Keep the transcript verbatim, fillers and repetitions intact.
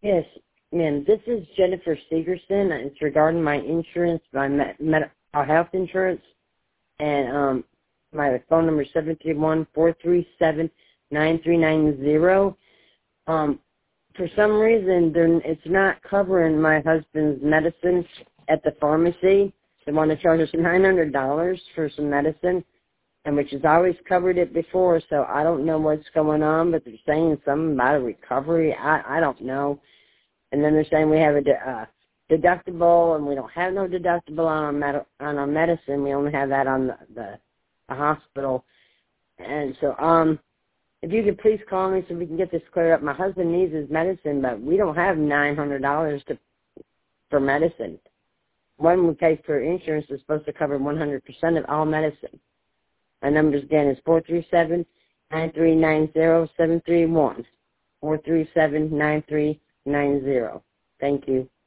Yes, ma'am. This is Jennifer Segerson. It's regarding my insurance, my med- med- uh, health insurance, and um, my phone number is seven three one, four three seven, nine three nine zero. Um, for some reason, they're, it's not covering my husband's medicine at the pharmacy. They want to charge us nine hundred dollars for some medicine, and which has always covered it before, so I don't know what's going on, but they're saying something about a recovery. I, I don't know. And then they're saying we have a de- uh, deductible, and we don't have no deductible on our, med- on our medicine. We only have that on the, the, the hospital. And so um, if you could please call me so we can get this cleared up. My husband needs his medicine, but we don't have nine hundred dollars to for medicine. One we pay for insurance is supposed to cover one hundred percent of all medicine. My number again is four three seven, nine three nine zero, seven three one. four three seven, nine three nine zero. Thank you.